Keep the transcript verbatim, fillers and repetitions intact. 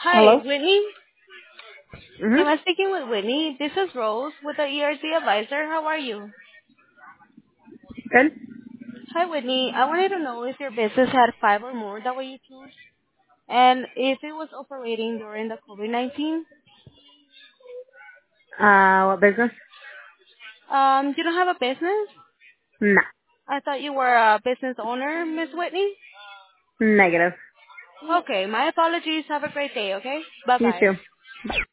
Hi, Hello? Whitney. Am I Mm-hmm. speaking with Whitney? This is Rose with the E R C advisor. How are you? Good. Hi, Whitney. I wanted to know if your business had five or more W twos and if it was operating during the COVID nineteen. Uh, what business? Um, you don't have a business? No. I thought you were a business owner, Miss Whitney. Negative. Okay, my apologies. Have a great day, okay? You Bye-bye. too. Bye.